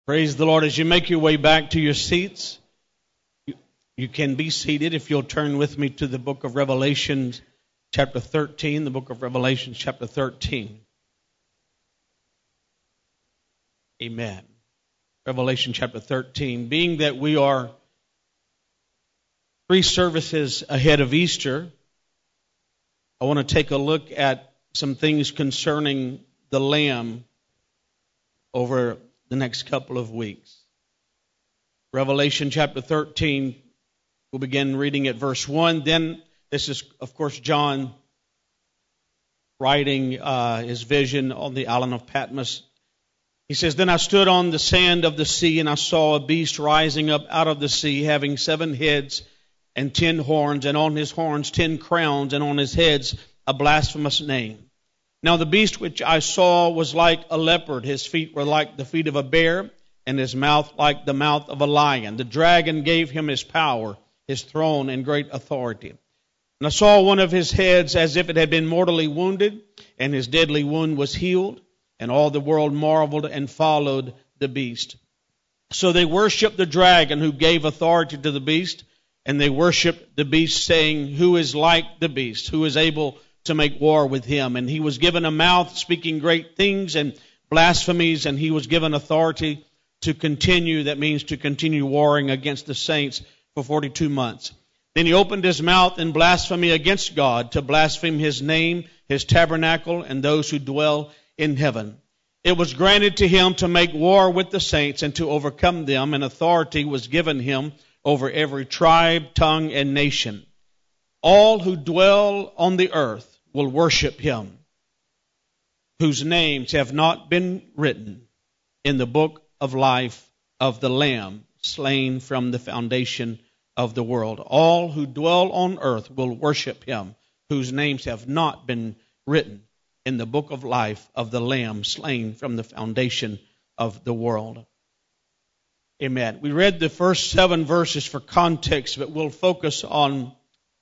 Praise the Lord. As you make your way back to your seats, you can be seated if you'll turn with me to the book of Revelation, chapter 13, the book of Revelation, chapter 13. Amen. Revelation, chapter 13. Being that we are 3 services ahead of Easter, I want to take a look at some things concerning the Lamb over the next couple of weeks. Revelation chapter 13, we'll begin reading at verse 1. Then, this is, of course, John writing his vision on the island of Patmos. He says, Then I stood on the sand of the sea, and I saw a beast rising up out of the sea, having 7 heads and 10 horns, and on his horns 10 crowns, and on his heads a blasphemous name. Now the beast which I saw was like a leopard. His feet were like the feet of a bear, and his mouth like the mouth of a lion. The dragon gave him his power, his throne, and great authority. And I saw one of his heads as if it had been mortally wounded, and his deadly wound was healed. And all the world marveled and followed the beast. So they worshipped the dragon who gave authority to the beast, and they worshipped the beast, saying, Who is like the beast? Who is able to make war with him? And he was given a mouth speaking great things and blasphemies, and he was given authority to continue, that means to continue warring against the saints for 42 months. Then he opened his mouth in blasphemy against God, to blaspheme his name, his tabernacle, and those who dwell in heaven. It was granted to him to make war with the saints and to overcome them, and authority was given him over every tribe, tongue, and nation. All who dwell on the earth will worship him, whose names have not been written in the book of life of the Lamb, slain from the foundation of the world. All who dwell on earth will worship him, whose names have not been written in the book of life of the Lamb, slain from the foundation of the world. Amen. We read the first 7 verses for context, but we'll focus on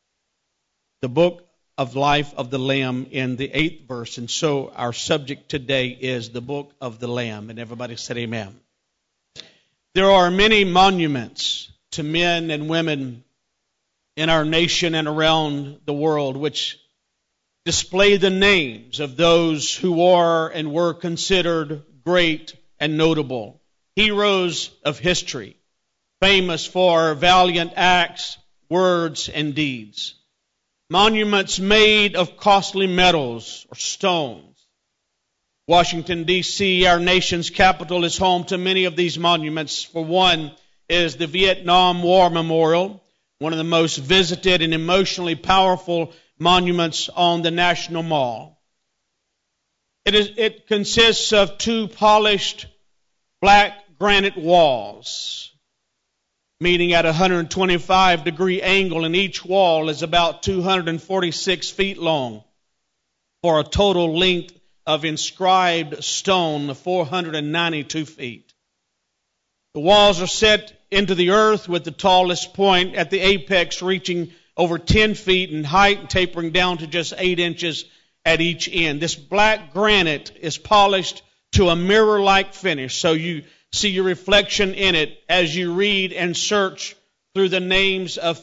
the book of life of the Lamb in the 8th verse. And so our subject today is the book of the Lamb. And everybody said amen. There are many monuments to men and women in our nation and around the world which display the names of those who are and were considered great and notable, heroes of history, famous for valiant acts, words, and deeds. Monuments made of costly metals or stones. Washington, D.C., our nation's capital, is home to many of these monuments. For one is the Vietnam War Memorial, one of the most visited and emotionally powerful monuments on the National Mall. It consists of 2 polished black granite walls, meeting at a 125-degree angle, and each wall is about 246 feet long, for a total length of inscribed stone of 492 feet. The walls are set into the earth with the tallest point at the apex reaching over 10 feet in height and tapering down to just 8 inches at each end. This black granite is polished to a mirror-like finish, so you see your reflection in it as you read and search through the names of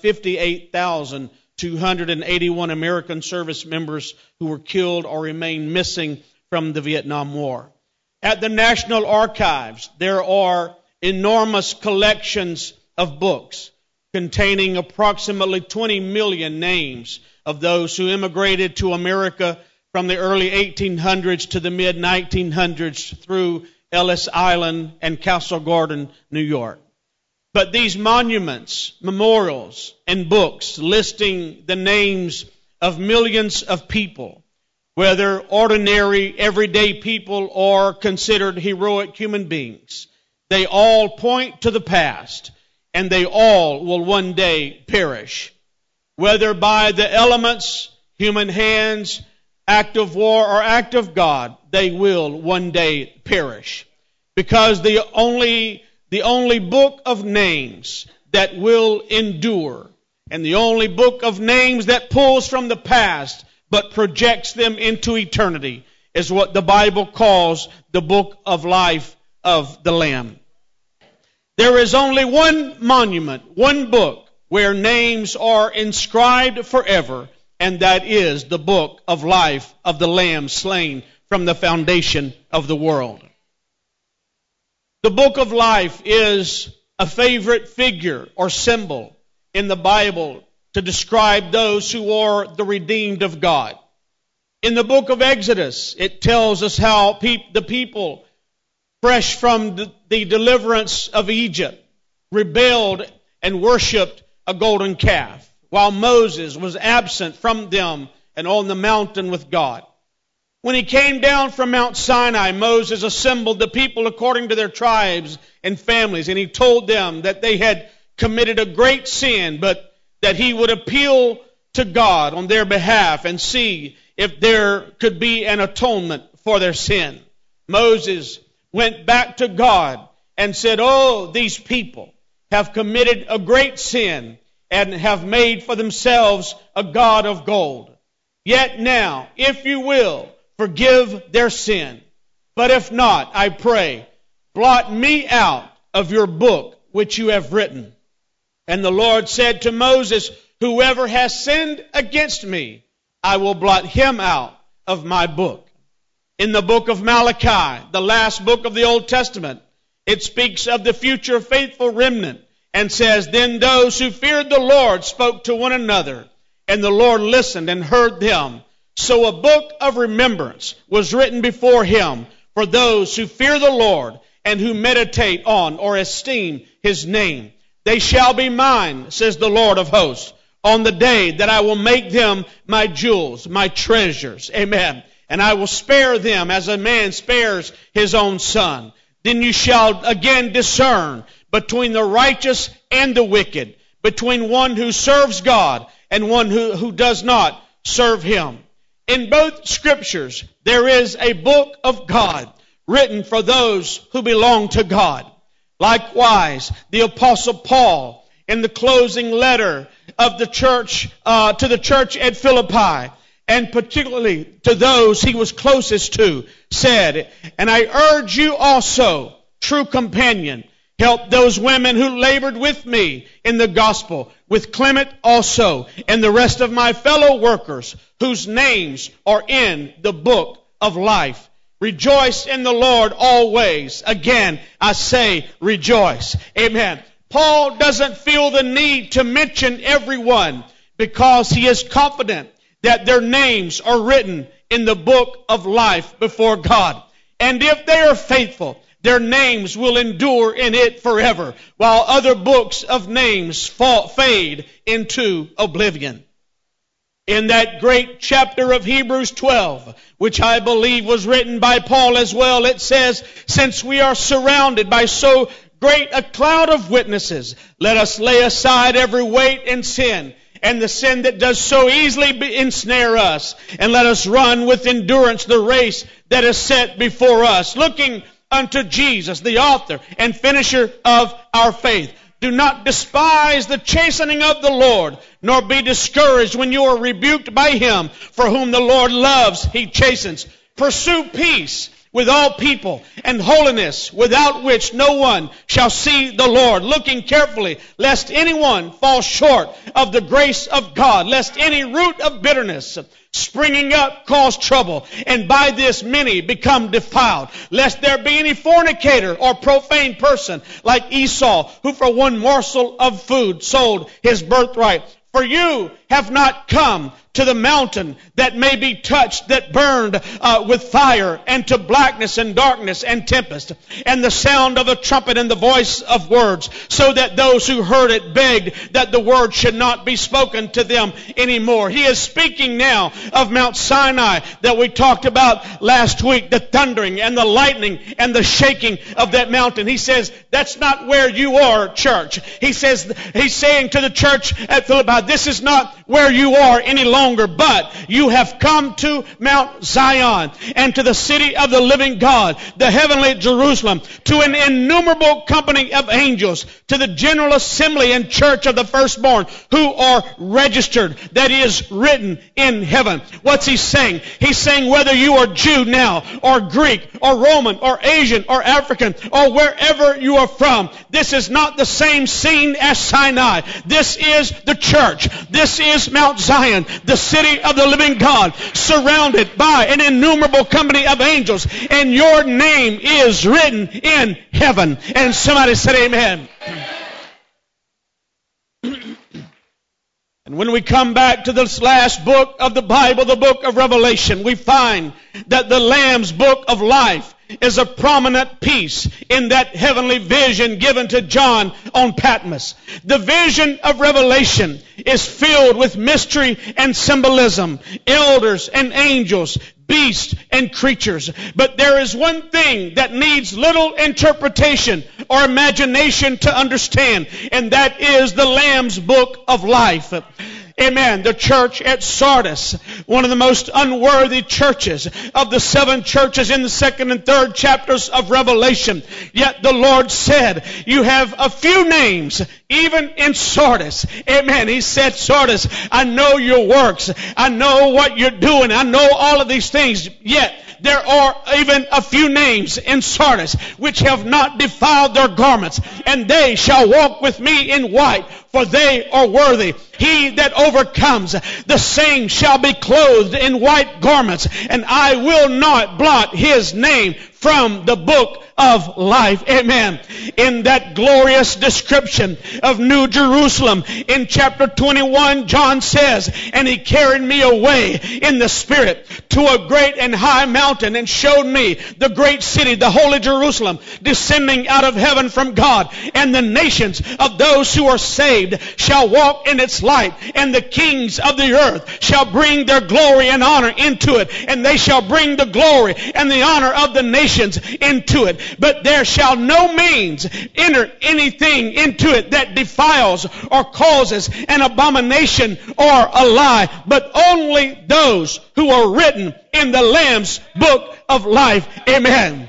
58,281 American service members who were killed or remain missing from the Vietnam War. At the National Archives, there are enormous collections of books containing approximately 20 million names of those who immigrated to America from the early 1800s to the mid-1900s through Ellis Island and Castle Garden, New York. But these monuments, memorials, and books listing the names of millions of people, whether ordinary, everyday people or considered heroic human beings, they all point to the past, and they all will one day perish. Whether by the elements, human hands, act of war, or act of God, they will one day perish. Because the only book of names that will endure, and the only book of names that pulls from the past but projects them into eternity, is what the Bible calls the book of life of the Lamb. There is only one monument, one book, where names are inscribed forever, and that is the book of life of the Lamb slain from the foundation of the world. The book of life is a favorite figure or symbol in the Bible to describe those who are the redeemed of God. In the book of Exodus, it tells us how the people, fresh from the deliverance of Egypt, rebelled and worshipped a golden calf, while Moses was absent from them and on the mountain with God. When he came down from Mount Sinai, Moses assembled the people according to their tribes and families, and he told them that they had committed a great sin, but that he would appeal to God on their behalf and see if there could be an atonement for their sin. Moses went back to God and said, "Oh, these people have committed a great sin and have made for themselves a god of gold. Yet now, if you will, forgive their sin. But if not, I pray, blot me out of your book which you have written." And the Lord said to Moses, "Whoever has sinned against me, I will blot him out of my book." In the book of Malachi, the last book of the Old Testament, it speaks of the future faithful remnant and says, "Then those who feared the Lord spoke to one another, and the Lord listened and heard them. So a book of remembrance was written before him for those who fear the Lord and who meditate on or esteem his name. They shall be mine, says the Lord of hosts, on the day that I will make them my jewels, my treasures." Amen. "And I will spare them as a man spares his own son. Then you shall again discern between the righteous and the wicked, between one who serves God and one who does not serve him." In both scriptures, there is a book of God written for those who belong to God. Likewise, the Apostle Paul, in the closing letter of the church, to the church at Philippi, and particularly to those he was closest to, said, "And I urge you also, true companion, help those women who labored with me in the gospel, with Clement also, and the rest of my fellow workers, whose names are in the book of life. Rejoice in the Lord always." Again, I say rejoice. Amen. Paul doesn't feel the need to mention everyone because he is confident that their names are written in the book of life before God. And if they are faithful, their names will endure in it forever, while other books of names fade into oblivion. In that great chapter of Hebrews 12, which I believe was written by Paul as well, it says, "Since we are surrounded by so great a cloud of witnesses, let us lay aside every weight and sin, and the sin that does so easily ensnare us, and let us run with endurance the race that is set before us, looking unto Jesus, the author and finisher of our faith. Do not despise the chastening of the Lord, nor be discouraged when you are rebuked by him. For whom the Lord loves, he chastens. Pursue peace with all people, and holiness, without which no one shall see the Lord, looking carefully, lest anyone fall short of the grace of God, lest any root of bitterness springing up cause trouble, and by this many become defiled, lest there be any fornicator or profane person like Esau, who for one morsel of food sold his birthright. For you have not come to the mountain that may be touched, that burned with fire, and to blackness and darkness and tempest, and the sound of a trumpet and the voice of words, so that those who heard it begged that the word should not be spoken to them anymore." He is speaking now of Mount Sinai that we talked about last week, the thundering and the lightning and the shaking of that mountain. He says, that's not where you are, church. He says, he's saying to the church at Philippi, this is not where you are any longer, but you have come to Mount Zion and to the city of the living God, the heavenly Jerusalem, to an innumerable company of angels, to the general assembly and church of the firstborn who are registered, that is, written in heaven. What's he saying? He's saying whether you are Jew now, or Greek, or Roman, or Asian, or African, or wherever you are from, this is not the same scene as Sinai. This is the church. This is Mount Zion, the city of the living God, surrounded by an innumerable company of angels, and your name is written in heaven. And somebody said amen. And when we come back to this last book of the Bible, the book of Revelation, we find that the Lamb's book of life is a prominent piece in that heavenly vision given to John on Patmos. The vision of Revelation is filled with mystery and symbolism, elders and angels, beasts and creatures. But there is one thing that needs little interpretation or imagination to understand, and that is the Lamb's book of life. Amen. The church at Sardis, one of the most unworthy churches of the 7 churches in the 2nd and 3rd chapters of Revelation. Yet the Lord said, you have a few names, even in Sardis. Amen. He said, Sardis, I know your works. I know what you're doing. I know all of these things. Yet there are even a few names in Sardis which have not defiled their garments, and they shall walk with me in white, for they are worthy. He that overcomes, the same shall be clothed in white garments, and I will not blot his name from the book of life. Amen. In that glorious description of New Jerusalem in chapter 21, John says, and he carried me away in the Spirit to a great and high mountain and showed me the great city, the holy Jerusalem, descending out of heaven from God. And the nations of those who are saved shall walk in its light, and the kings of the earth shall bring their glory and honor into it, and they shall bring the glory and the honor of the nations into it. But there shall no means enter anything into it that defiles or causes an abomination or a lie, but only those who are written in the Lamb's book of life. Amen.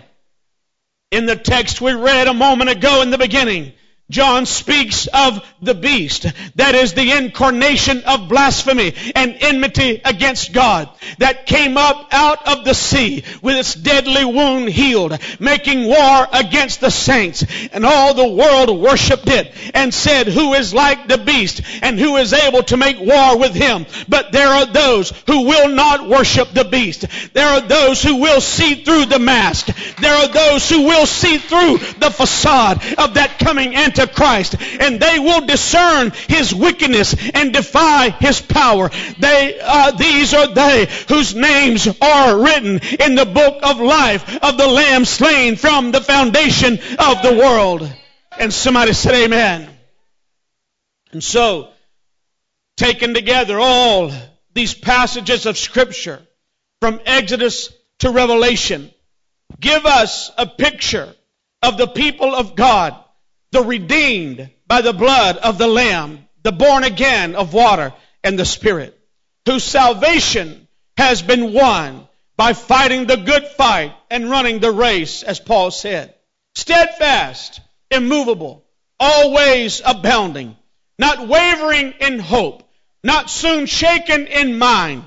In the text we read a moment ago in the beginning, John speaks of the beast, that is the incarnation of blasphemy and enmity against God, that came up out of the sea with its deadly wound healed, making war against the saints. And all the world worshipped it and said, who is like the beast and who is able to make war with him? But there are those who will not worship the beast. There are those who will see through the mask. There are those who will see through the facade of that coming Antichrist, and they will discern his wickedness and defy his power. These are they whose names are written in the book of life of the Lamb slain from the foundation of the world. And somebody said amen. And so, taken together, all these passages of Scripture from Exodus to Revelation give us a picture of the people of God, the redeemed by the blood of the Lamb, the born again of water and the Spirit, whose salvation has been won by fighting the good fight and running the race, as Paul said. Steadfast, immovable, always abounding, not wavering in hope, not soon shaken in mind,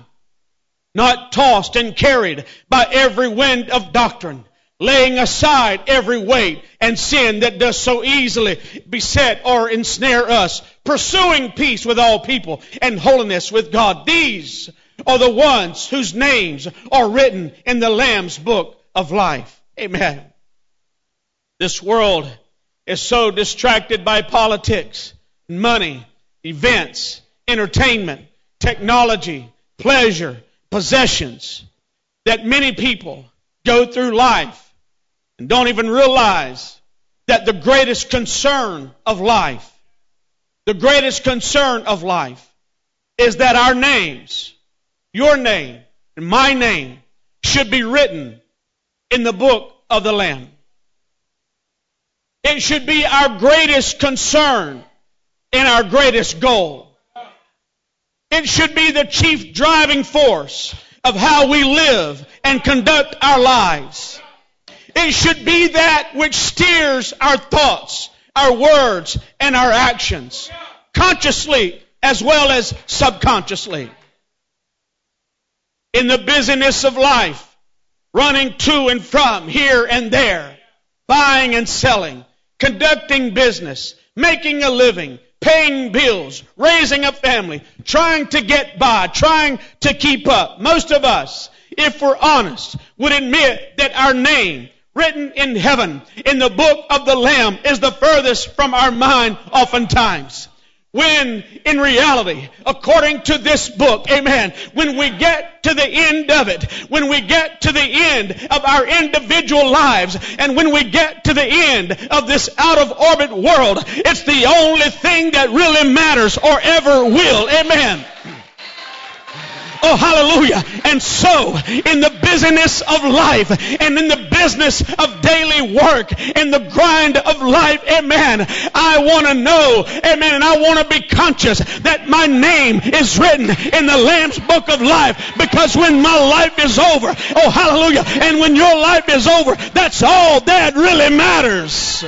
not tossed and carried by every wind of doctrine, laying aside every weight and sin that does so easily beset or ensnare us, pursuing peace with all people and holiness with God. These are the ones whose names are written in the Lamb's book of life. Amen. This world is so distracted by politics, money, events, entertainment, technology, pleasure, possessions, that many people go through life and don't even realize that the greatest concern of life is that our names, your name and my name, should be written in the book of the Lamb. It should be our greatest concern and our greatest goal. It should be the chief driving force of how we live and conduct our lives. It should be that which steers our thoughts, our words, and our actions, consciously as well as subconsciously. In the busyness of life, running to and from here and there, buying and selling, conducting business, making a living, paying bills, raising a family, trying to get by, trying to keep up. Most of us, if we're honest, would admit that our name written in heaven in the book of the Lamb is the furthest from our mind oftentimes. When in reality, according to this book, amen, when we get to the end of it, when we get to the end of our individual lives, and when we get to the end of this out-of-orbit world, it's the only thing that really matters or ever will. Amen. Oh, hallelujah. And so, in the busyness of life and in the business of daily work and the grind of life, amen, I want to know, amen, and I want to be conscious that my name is written in the Lamb's book of life, because when my life is over, oh, hallelujah, and when your life is over, that's all that really matters.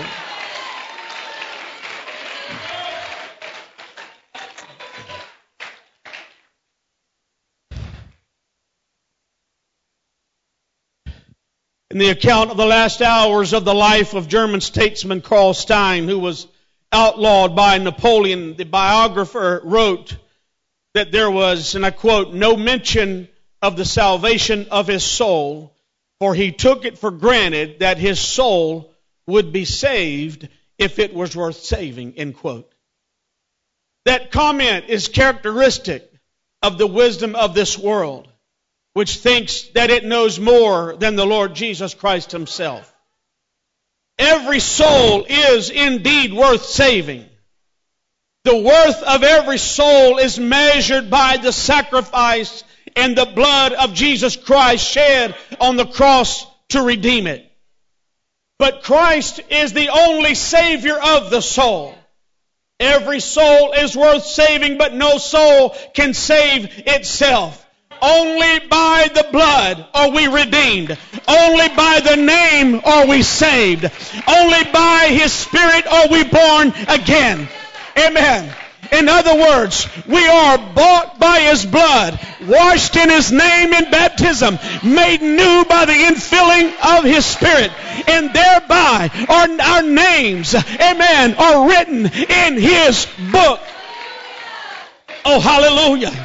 In the account of the last hours of the life of German statesman Karl Stein, who was outlawed by Napoleon, the biographer wrote that there was, and I quote, no mention of the salvation of his soul, for he took it for granted that his soul would be saved if it was worth saving, end quote. That comment is characteristic of the wisdom of this world, which thinks that it knows more than the Lord Jesus Christ himself. Every soul is indeed worth saving. The worth of every soul is measured by the sacrifice and the blood of Jesus Christ shed on the cross to redeem it. But Christ is the only Savior of the soul. Every soul is worth saving, but no soul can save itself. Only by the blood are we redeemed. Only by the name are we saved. Only by His Spirit are we born again. Amen. In other words, we are bought by His blood, washed in His name in baptism, made new by the infilling of His Spirit, and thereby our names, amen, are written in His book. Oh, hallelujah.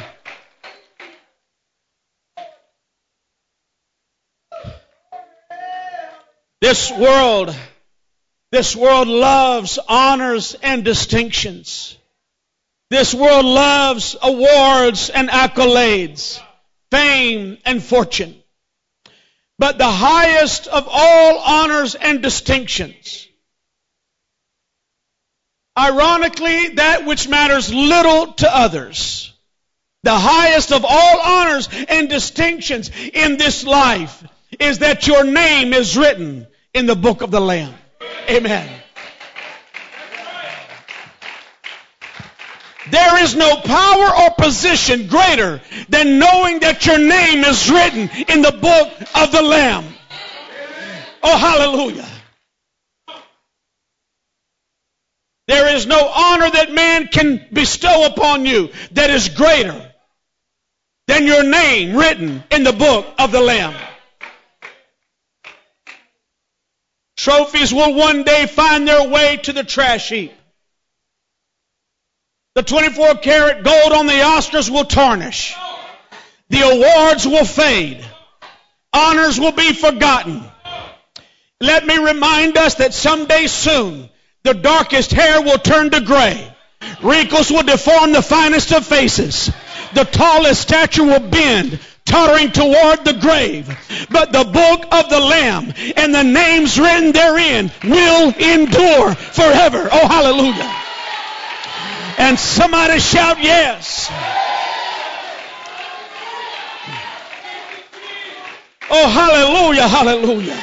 This world loves honors and distinctions. This world loves awards and accolades, fame and fortune. But the highest of all honors and distinctions, ironically, that which matters little to others, the highest of all honors and distinctions in this life is that your name is written in the book of the Lamb. Amen. There is no power or position greater than knowing that your name is written in the book of the Lamb. Oh, hallelujah. There is no honor that man can bestow upon you that is greater than your name written in the book of the Lamb. Trophies will one day find their way to the trash heap. The 24-karat gold on the Oscars will tarnish. The awards will fade. Honors will be forgotten. Let me remind us that someday soon, the darkest hair will turn to gray. Wrinkles will deform the finest of faces. The tallest stature will bend, tottering toward the grave. But the book of the Lamb and the names written therein will endure forever. Oh, hallelujah. And somebody shout yes. Oh, hallelujah, hallelujah.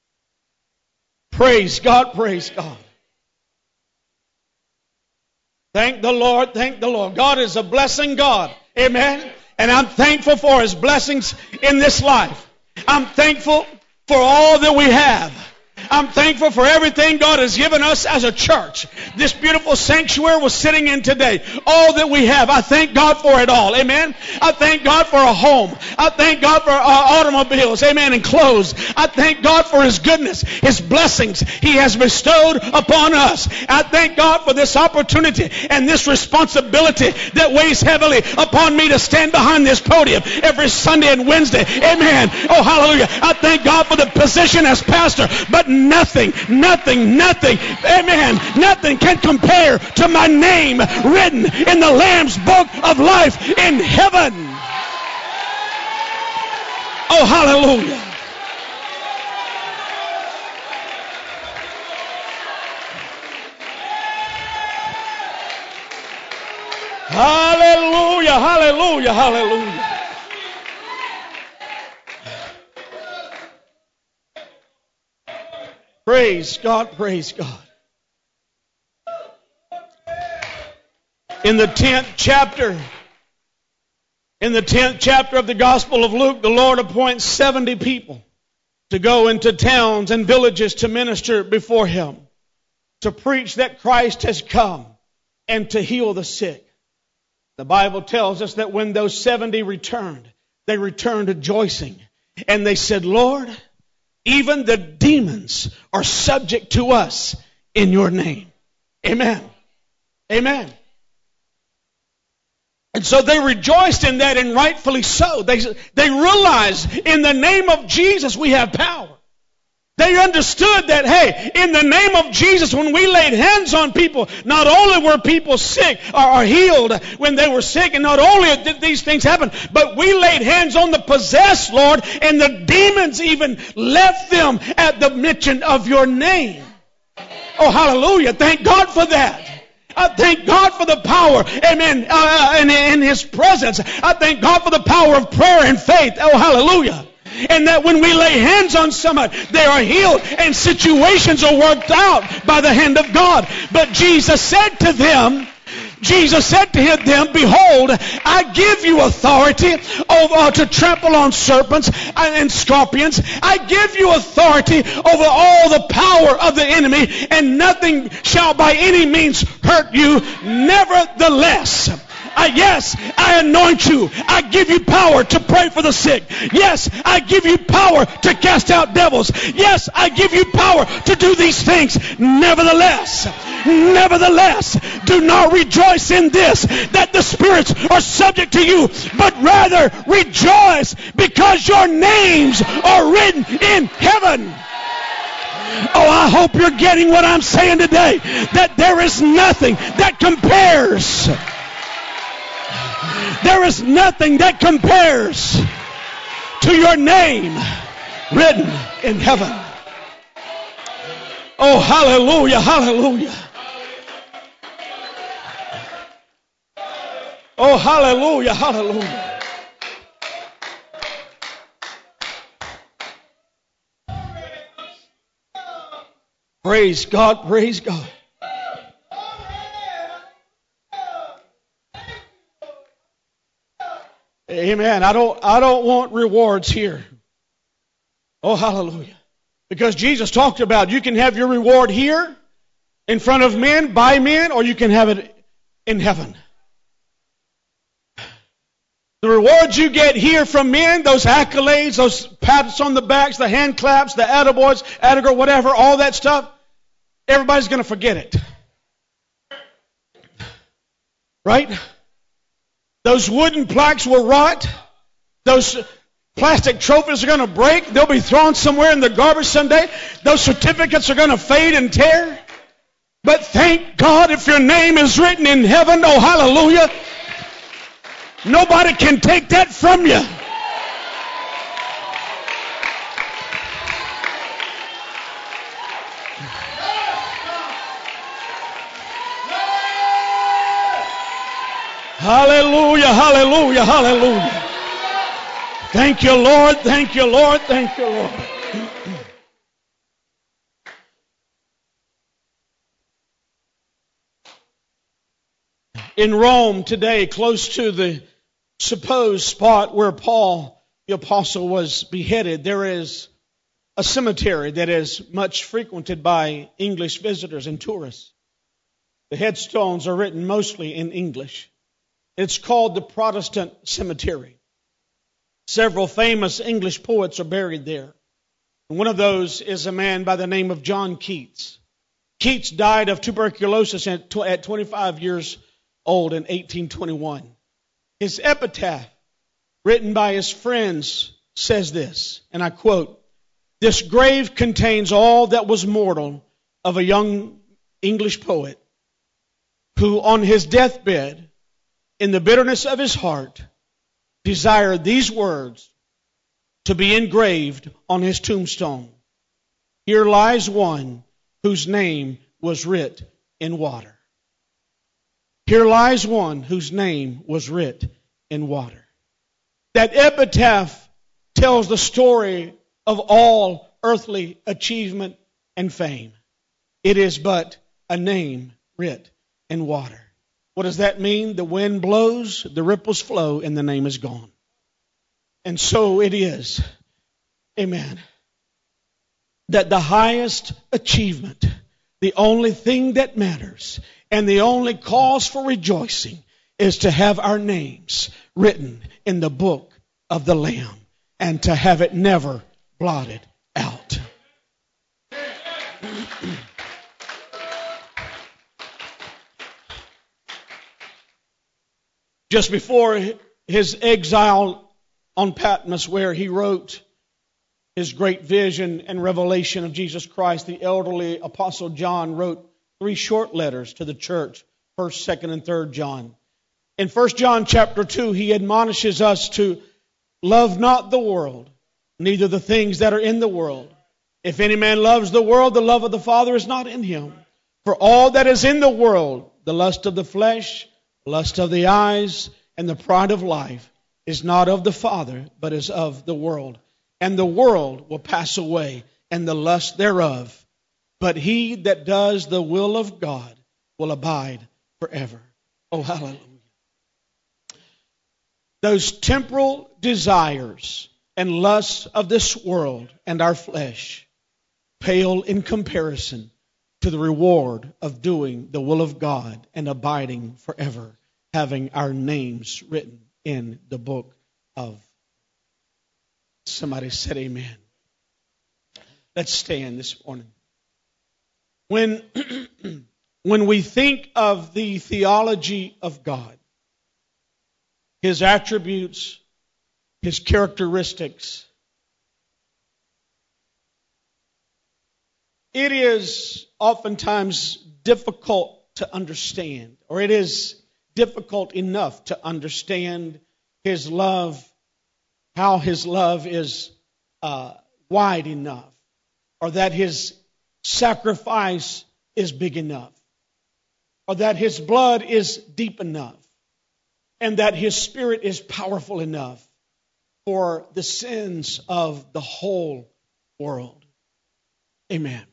Praise God, praise God. Thank the Lord. Thank the Lord. God is a blessing God. Amen. And I'm thankful for His blessings in this life. I'm thankful for all that we have. I'm thankful for everything God has given us as a church. This beautiful sanctuary we're sitting in today. All that we have. I thank God for it all. Amen. I thank God for a home. I thank God for automobiles. Amen. And clothes. I thank God for His goodness, His blessings He has bestowed upon us. I thank God for this opportunity and this responsibility that weighs heavily upon me to stand behind this podium every Sunday and Wednesday. Amen. Oh, hallelujah. I thank God for the position as pastor. But nothing, amen, nothing can compare to my name written in the Lamb's book of life in heaven. Oh, hallelujah. Hallelujah, hallelujah, hallelujah. Praise God, praise God. In the 10th chapter of the Gospel of Luke, the Lord appoints 70 people to go into towns and villages to minister before Him, to preach that Christ has come and to heal the sick. The Bible tells us that when those 70 returned, they returned rejoicing. And they said, Lord, even the demons are subject to us in your name. Amen. Amen. And so they rejoiced in that, and rightfully so. They realized in the name of Jesus we have power. They understood that, hey, in the name of Jesus, when we laid hands on people, not only were people sick or healed when they were sick, and not only did these things happen, but we laid hands on the possessed, Lord, and the demons even left them at the mention of your name. Oh, hallelujah. Thank God for that. I thank God for the power, amen, in His presence. I thank God for the power of prayer and faith. Oh, hallelujah. And that when we lay hands on somebody, they are healed and situations are worked out by the hand of God. But Jesus said to them, behold, I give you authority to trample on serpents and scorpions. I give you authority over all the power of the enemy, and nothing shall by any means hurt you. Nevertheless, yes, I anoint you. I give you power to pray for the sick. Yes, I give you power to cast out devils. Yes, I give you power to do these things. Nevertheless, do not rejoice in this, that the spirits are subject to you, but rather rejoice because your names are written in heaven. Oh, I hope you're getting what I'm saying today, that there is nothing that compares. There is nothing that compares to your name written in heaven. Oh, hallelujah, hallelujah. Oh, hallelujah, hallelujah. Praise God, praise God. Amen. I don't want rewards here. Oh, hallelujah. Because Jesus talked about you can have your reward here in front of men, by men, or you can have it in heaven. The rewards you get here from men, those accolades, those pats on the backs, the hand claps, the attaboys, attagirl, whatever, all that stuff, everybody's going to forget it. Right? Those wooden plaques will rot. Those plastic trophies are going to break. They'll be thrown somewhere in the garbage someday. Those certificates are going to fade and tear. But thank God if your name is written in heaven. Oh, hallelujah. Nobody can take that from you. Hallelujah, hallelujah, hallelujah. Thank you, Lord, thank you, Lord, thank you, Lord. In Rome today, close to the supposed spot where Paul the apostle was beheaded, there is a cemetery that is much frequented by English visitors and tourists. The headstones are written mostly in English. It's called the Protestant Cemetery. Several famous English poets are buried there. And one of those is a man by the name of John Keats. Keats died of tuberculosis at 25 years old in 1821. His epitaph, written by his friends, says this, and I quote, "This grave contains all that was mortal of a young English poet who on his deathbed, in the bitterness of his heart, desired these words to be engraved on his tombstone. Here lies one whose name was writ in water." Here lies one whose name was writ in water. That epitaph tells the story of all earthly achievement and fame. It is but a name writ in water. What does that mean? The wind blows, the ripples flow, and the name is gone. And so it is, amen, that the highest achievement, the only thing that matters, and the only cause for rejoicing is to have our names written in the book of the Lamb and to have it never blotted out. Just before his exile on Patmos, where he wrote his great vision and revelation of Jesus Christ, the elderly Apostle John wrote 3 short letters to the church, 1st, 2nd, and 3rd John. In 1 John chapter 2, he admonishes us to love not the world, neither the things that are in the world. If any man loves the world, the love of the Father is not in him. For all that is in the world, the lust of the flesh, the lust of the eyes, and the pride of life, is not of the Father, but is of the world. And the world will pass away, and the lust thereof. But he that does the will of God will abide forever. Oh, hallelujah. Those temporal desires and lusts of this world and our flesh pale in comparison to the reward of doing the will of God and abiding forever, having our names written in the book of. Somebody said amen. Let's stand this morning. When we think of the theology of God, His attributes, His characteristics, it is oftentimes difficult to understand, or it is difficult enough to understand His love, how His love is wide enough, or that His sacrifice is big enough, or that His blood is deep enough, and that His Spirit is powerful enough for the sins of the whole world. Amen.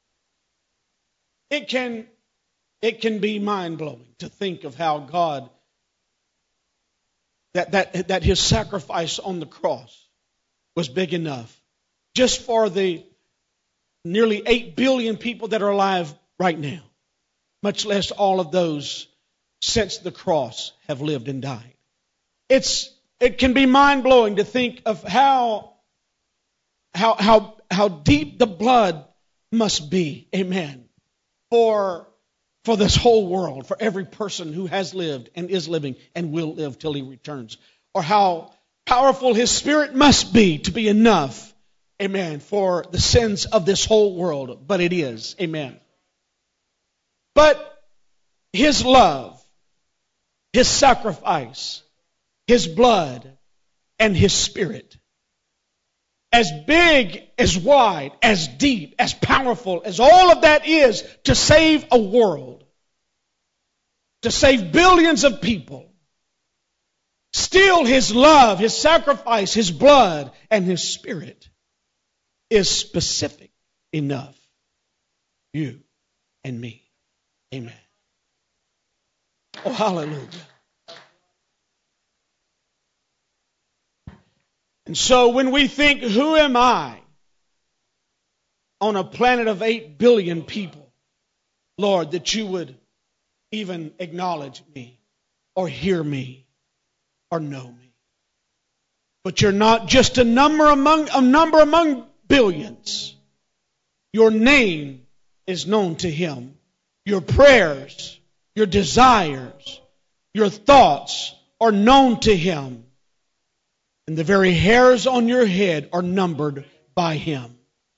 It can be mind-blowing to think of how God, that His sacrifice on the cross was big enough just for the nearly 8 billion people that are alive right now, much less all of those since the cross have lived and died. It can be mind-blowing to think of how deep the blood must be, amen, for this whole world, for every person who has lived and is living and will live till He returns. Or how powerful His Spirit must be to be enough, amen, for the sins of this whole world. But it is, amen. But His love, His sacrifice, His blood, and His Spirit, as big, as wide, as deep, as powerful as all of that is to save a world, to save billions of people, still His love, His sacrifice, His blood, and His Spirit is specific enough for you and me. Amen. Oh, hallelujah. And so when we think, who am I on a planet of 8 billion people, Lord, that you would even acknowledge me or hear me or know me. But you're not just a number among billions. Your name is known to Him. Your prayers, your desires, your thoughts are known to Him. And the very hairs on your head are numbered by Him.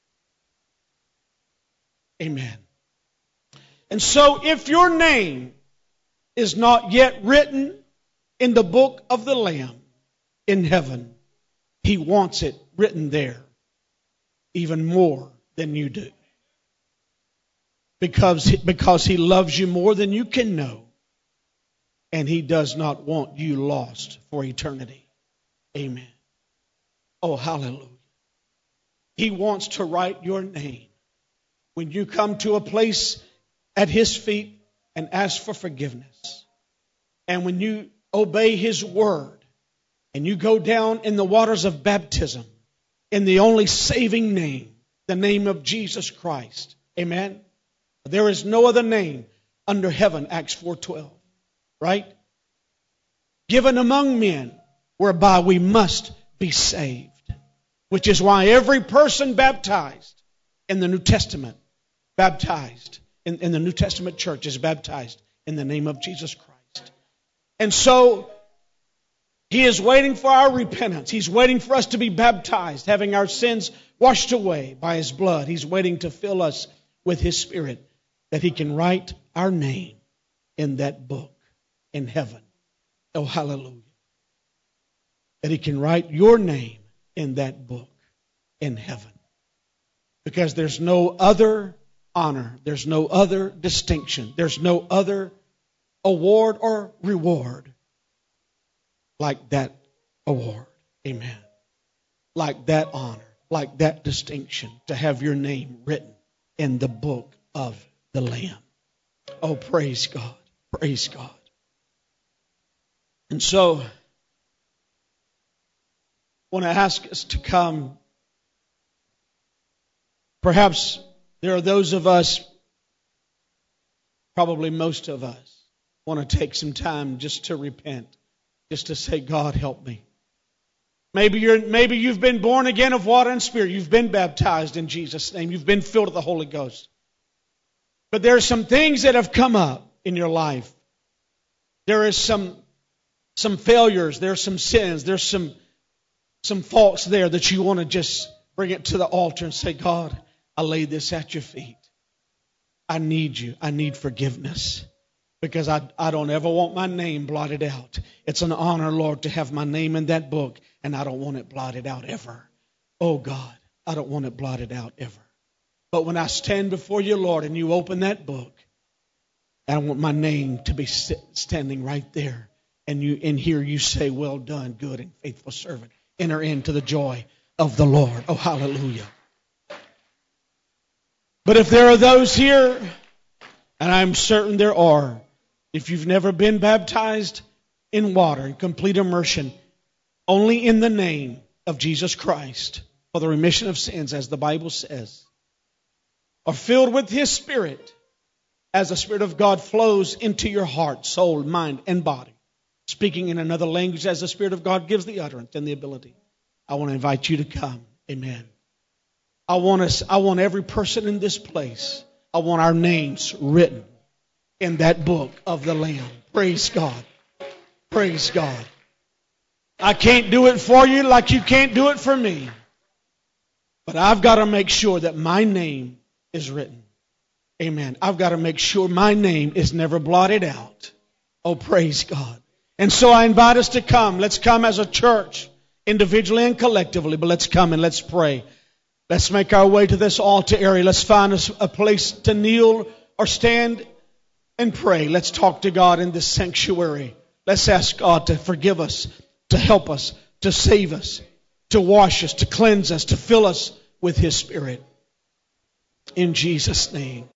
Amen. And so if your name is not yet written in the book of the Lamb in heaven, He wants it written there even more than you do. Because He loves you more than you can know. And He does not want you lost for eternity. Amen. Oh, hallelujah. He wants to write your name. When you come to a place at His feet and ask for forgiveness, and when you obey His word, and you go down in the waters of baptism, in the only saving name, the name of Jesus Christ. Amen. There is no other name under heaven, Acts 4:12. Right? Given among men, whereby we must be saved. Which is why every person baptized in the New Testament, baptized in the New Testament church is baptized in the name of Jesus Christ. And so He is waiting for our repentance. He's waiting for us to be baptized, having our sins washed away by His blood. He's waiting to fill us with His Spirit, that He can write our name in that book in heaven. Oh, hallelujah. That He can write your name in that book in heaven. Because there's no other honor, there's no other distinction, there's no other award or reward like that award. Amen. Like that honor, like that distinction, to have your name written in the book of the Lamb. Oh, praise God. Praise God. And so, I want to ask us to come. Perhaps there are those of us, probably most of us, want to take some time just to repent. Just to say, God, help me. Maybe you've been born again of water and spirit. You've been baptized in Jesus' name. You've been filled with the Holy Ghost. But there are some things that have come up in your life. There is some failures. There are some sins. There's some faults there that you want to just bring it to the altar and say, God, I lay this at your feet. I need you. I need forgiveness. Because I don't ever want my name blotted out. It's an honor, Lord, to have my name in that book, and I don't want it blotted out ever. Oh, God, I don't want it blotted out ever. But when I stand before you, Lord, and you open that book, I want my name to be standing right there. And hear you say, well done, good and faithful servant. Enter into the joy of the Lord. Oh, hallelujah. But if there are those here, and I'm certain there are, if you've never been baptized in water, in complete immersion, only in the name of Jesus Christ, for the remission of sins, as the Bible says, are filled with His Spirit, as the Spirit of God flows into your heart, soul, mind, and body, speaking in another language as the Spirit of God gives the utterance and the ability, I want to invite you to come. Amen. I want every person in this place, I want our names written in that book of the Lamb. Praise God. Praise God. I can't do it for you like you can't do it for me. But I've got to make sure that my name is written. Amen. I've got to make sure my name is never blotted out. Oh, praise God. And so I invite us to come. Let's come as a church, individually and collectively, but let's come and let's pray. Let's make our way to this altar area. Let's find us a place to kneel or stand and pray. Let's talk to God in this sanctuary. Let's ask God to forgive us, to help us, to save us, to wash us, to cleanse us, to fill us with His Spirit. In Jesus' name.